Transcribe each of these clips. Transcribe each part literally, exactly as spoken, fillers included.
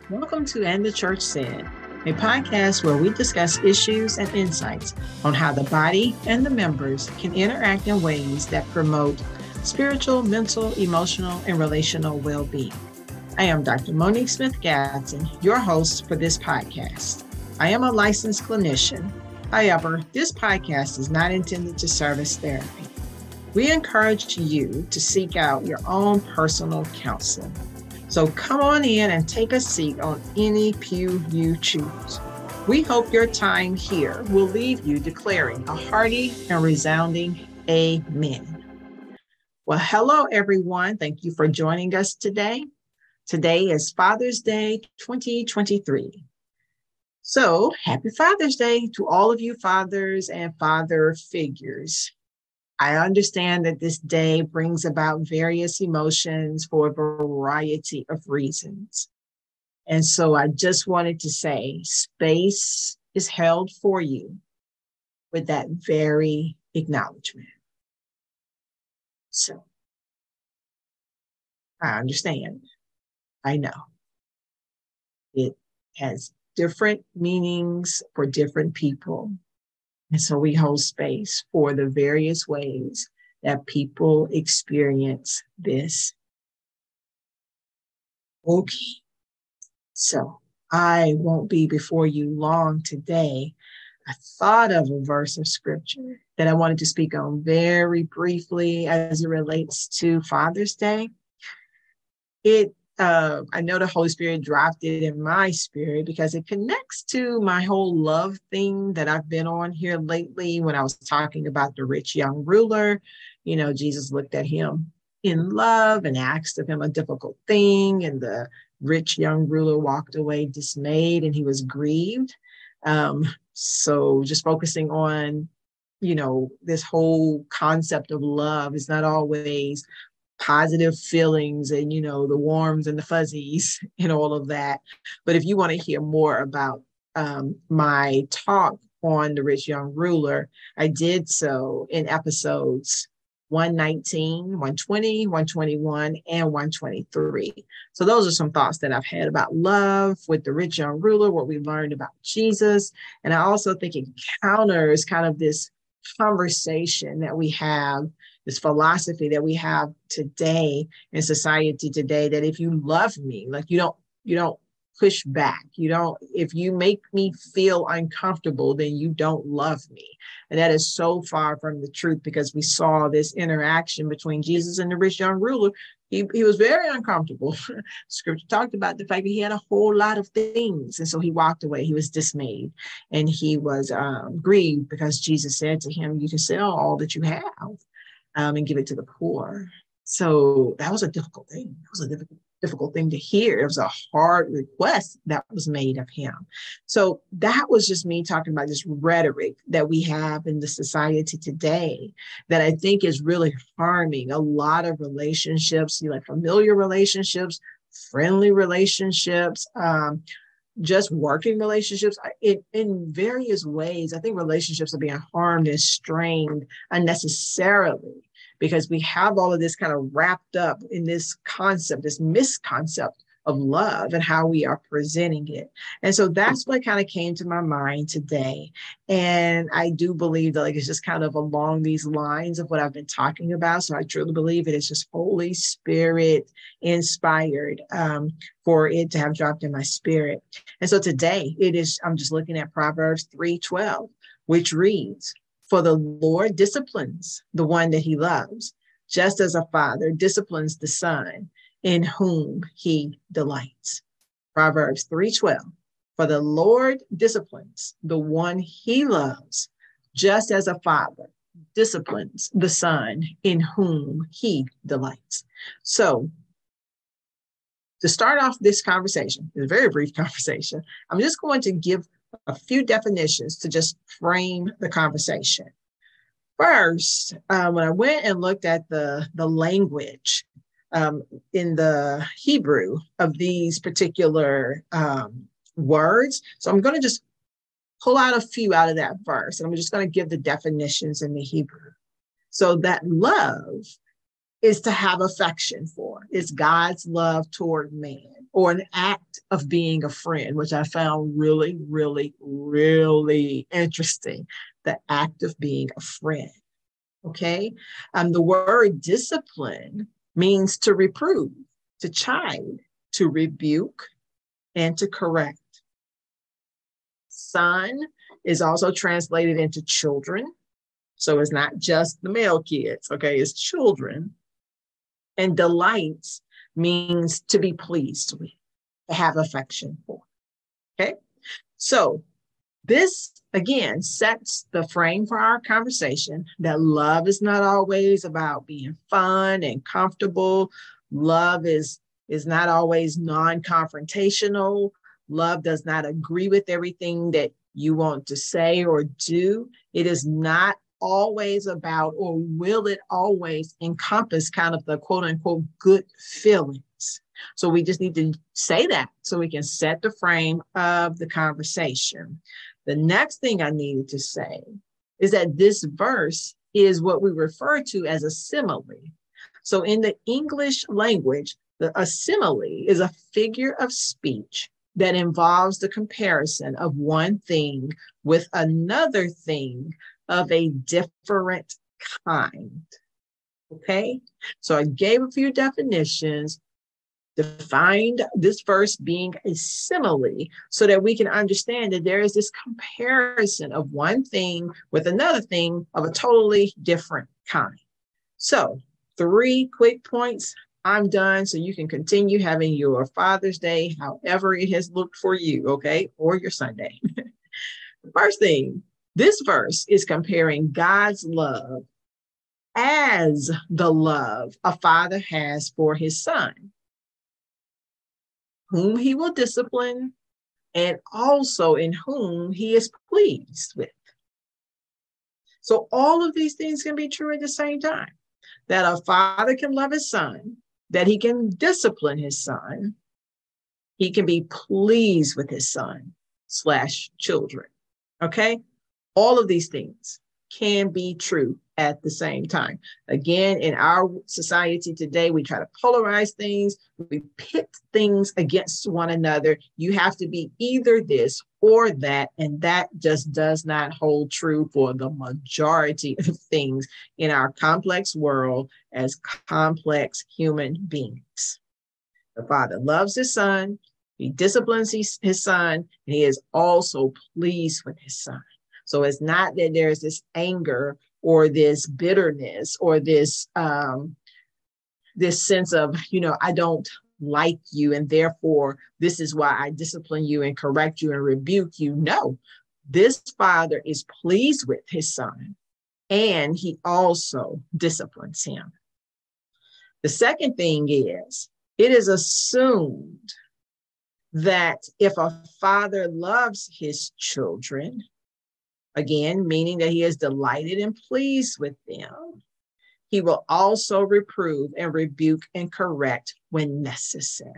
Welcome to And the Church Said, a podcast where we discuss issues and insights on how the body and the members can interact in ways that promote spiritual, mental, emotional, and relational well-being. I am Doctor Monique Smith-Gadsden, your host for this podcast. I am a licensed clinician. However, this podcast is not intended to serve as therapy. We encourage you to seek out your own personal counseling. So come on in and take a seat on any pew you choose. We hope your time here will leave you declaring a hearty and resounding amen. Well, hello, everyone. Thank you for joining us today. Today is Father's Day twenty twenty-three. So happy Father's Day to all of you fathers and father figures. I understand that this day brings about various emotions for a variety of reasons. And so I just wanted to say space is held for you with that very acknowledgement. So I understand. I know. It has different meanings for different people. And so we hold space for the various ways that people experience this. Okay, so I won't be before you long today. I thought of a verse of scripture that I wanted to speak on very briefly as it relates to Father's Day. It Uh, I know the Holy Spirit dropped it in my spirit because it connects to my whole love thing that I've been on here lately. When I was talking about the rich young ruler, you know, Jesus looked at him in love and asked of him a difficult thing. And the rich young ruler walked away dismayed and he was grieved. Um, so just focusing on, you know, this whole concept of love is not always positive feelings and, you know, the warms and the fuzzies and all of that. But if you want to hear more about um, my talk on the rich young ruler, I did so in episodes one nineteen, one twenty, one twenty-one, and one twenty-three. So those are some thoughts that I've had about love with the rich young ruler, what we learned about Jesus. And I also think it counters kind of this conversation that we have, this philosophy that we have today in society today, that if you love me, like you don't, you don't push back. You don't, if you make me feel uncomfortable, then you don't love me. And that is so far from the truth, because we saw this interaction between Jesus and the rich young ruler. He, he was very uncomfortable. Scripture talked about the fact that he had a whole lot of things. And so he walked away. He was dismayed and he was um, grieved because Jesus said to him, you can sell all that you have um, and give it to the poor. So that was a difficult thing. That was a difficult, difficult thing to hear. It was a hard request that was made of him. So that was just me talking about this rhetoric that we have in the society today that I think is really harming a lot of relationships, you know, like familiar relationships, friendly relationships, um, just working relationships. It, in various ways, I think relationships are being harmed and strained unnecessarily, because we have all of this kind of wrapped up in this concept, this misconcept of love and how we are presenting it. And so that's what kind of came to my mind today. And I do believe that like it's just kind of along these lines of what I've been talking about. So I truly believe it is just Holy Spirit inspired um, for it to have dropped in my spirit. And so today it is, I'm just looking at Proverbs three twelve, which reads, "For the Lord disciplines the one that he loves, just as a father disciplines the son in whom he delights." Proverbs three twelve, "For the Lord disciplines the one he loves, just as a father disciplines the son in whom he delights." So to start off this conversation, it's a very brief conversation, I'm just going to give a few definitions to just frame the conversation. First, uh, when I went and looked at the, the language um, in the Hebrew of these particular um, words, so I'm going to just pull out a few out of that verse, and I'm just going to give the definitions in the Hebrew. So that love is to have affection for. It's God's love toward man. or an act of being a friend, which I found really, really, really interesting. The act of being a friend. Okay. Um, the word discipline means to reprove, to chide, to rebuke, and to correct. Son is also translated into children. So it's not just the male kids, okay? It's children. And delights means to be pleased with, to have affection for, okay? So this, again, sets the frame for our conversation that love is not always about being fun and comfortable. Love is, is not always non-confrontational. Love does not agree with everything that you want to say or do. It is not always about, or will it always encompass kind of the quote unquote good feelings. So we just need to say that so we can set the frame of the conversation. The next thing I needed to say is that this verse is what we refer to as a simile. So in the English language, the, a simile is a figure of speech that involves the comparison of one thing with another thing of a different kind. Okay, so I gave a few definitions, defined this verse being a simile so that we can understand that there is this comparison of one thing with another thing of a totally different kind. So three quick points. I'm done, so you can continue having your Father's Day, however it has looked for you, okay, or your Sunday. The first thing, this verse is comparing God's love as the love a father has for his son, whom he will discipline, and also in whom he is pleased with. So all of these things can be true at the same time, that a father can love his son, that he can discipline his son, he can be pleased with his son slash children, okay? All of these things can be true at the same time. Again, in our society today, we try to polarize things. We pit things against one another. You have to be either this or that, and that just does not hold true for the majority of things in our complex world as complex human beings. The Father loves his son. He disciplines his, his son, and he is also pleased with his son. So it's not that there's this anger or this bitterness or this um, this sense of, you know, I don't like you, and therefore this is why I discipline you and correct you and rebuke you. No, this father is pleased with his son, and he also disciplines him. The second thing is, it is assumed that if a father loves his children, again, meaning that he is delighted and pleased with them, he will also reprove and rebuke and correct when necessary.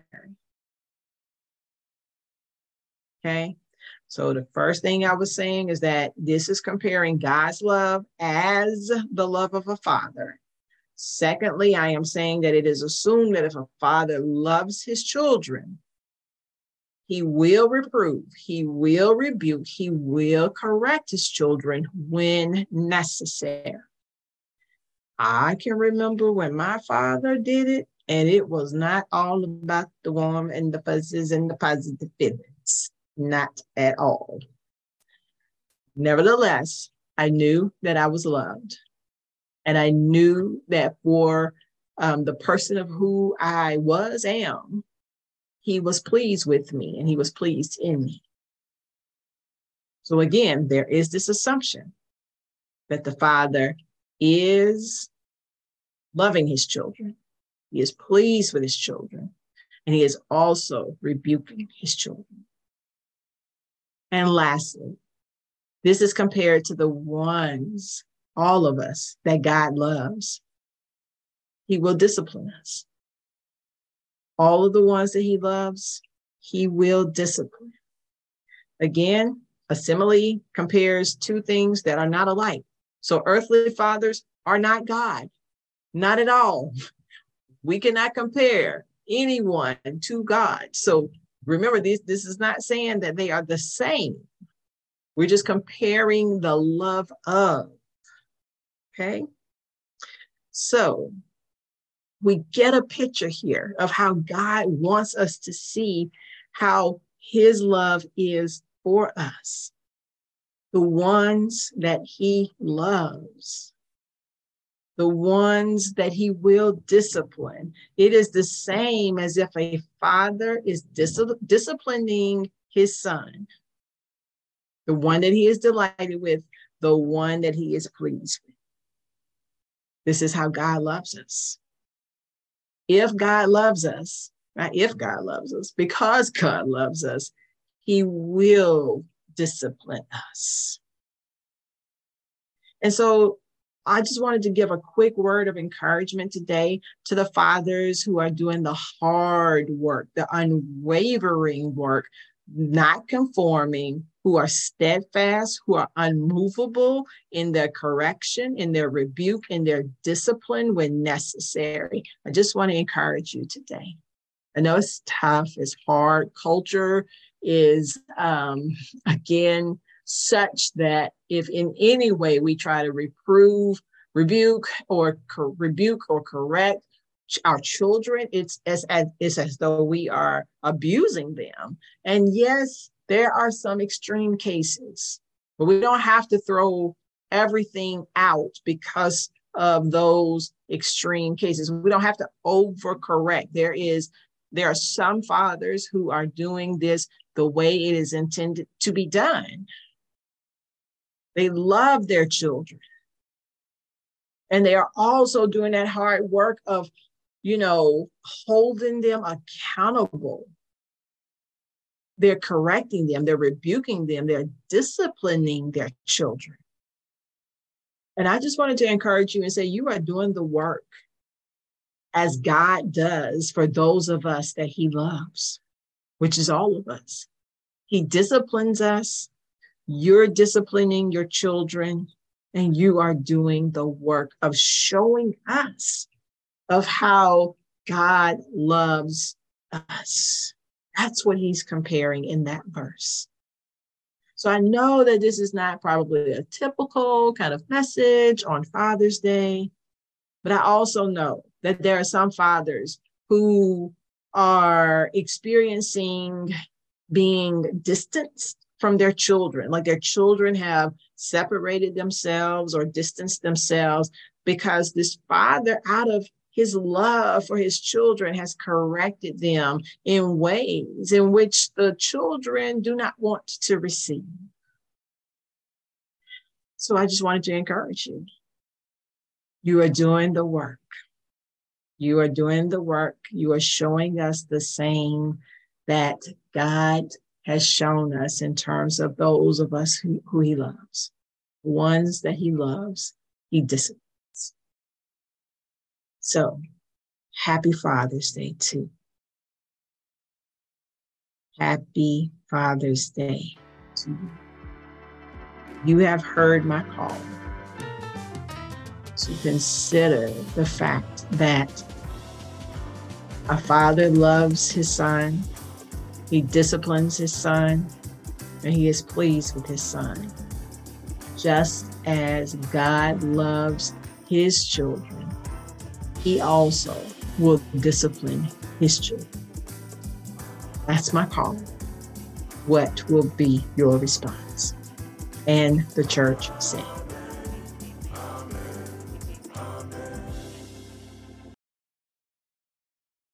Okay, so the first thing I was saying is that this is comparing God's love as the love of a father. Secondly, I am saying that it is assumed that if a father loves his children, he will reprove, he will rebuke, he will correct his children when necessary. I can remember when my father did it, and it was not all about the warm and the fuzzies and the positive feelings, not at all. Nevertheless, I knew that I was loved, and I knew that for um, the person of who I was, am, he was pleased with me and he was pleased in me. So again, there is this assumption that the father is loving his children. He is pleased with his children, and he is also rebuking his children. And lastly, this is compared to the ones, all of us, that God loves. He will discipline us. All of the ones that he loves, he will discipline. Again, a simile compares two things that are not alike. So earthly fathers are not God, not at all. We cannot compare anyone to God. So remember, this, this is not saying that they are the same. We're just comparing the love of. Okay. So we get a picture here of how God wants us to see how his love is for us, the ones that he loves, the ones that he will discipline. It is the same as if a father is dis- disciplining his son, the one that he is delighted with, the one that he is pleased with. This is how God loves us. If God loves us, not if God loves us, because God loves us, he will discipline us. And so I just wanted to give a quick word of encouragement today to the fathers who are doing the hard work, the unwavering work, not conforming, who are steadfast, who are unmovable in their correction, in their rebuke, in their discipline when necessary. I just want to encourage you today. I know it's tough, it's hard. Culture is, um, again, such that if in any way we try to reprove, rebuke, or co- rebuke or correct our children, it's as, as it's as though we are abusing them. And yes, there are some extreme cases, but we don't have to throw everything out because of those extreme cases. We don't have to overcorrect. There is, there are some fathers who are doing this the way it is intended to be done. They love their children. And they are also doing that hard work of, you know, holding them accountable. They're correcting them, they're rebuking them, they're disciplining their children. And I just wanted to encourage you and say, you are doing the work as God does for those of us that he loves, which is all of us. He disciplines us. You're disciplining your children, and you are doing the work of showing us of how God loves us. That's what he's comparing in that verse. So I know that this is not probably a typical kind of message on Father's Day, but I also know that there are some fathers who are experiencing being distanced from their children, like their children have separated themselves or distanced themselves because this father, out of his love for his children, has corrected them in ways in which the children do not want to receive. So I just wanted to encourage you. You are doing the work. You are doing the work. You are showing us the same that God has shown us in terms of those of us who, who he loves. The ones that he loves, he disciplines. So, happy Father's Day too. Happy Father's Day to you. You have heard my call to consider the fact that a father loves his son, he disciplines his son, and he is pleased with his son. Just as God loves his children, he also will discipline his children. That's my call. What will be your response? And the church said.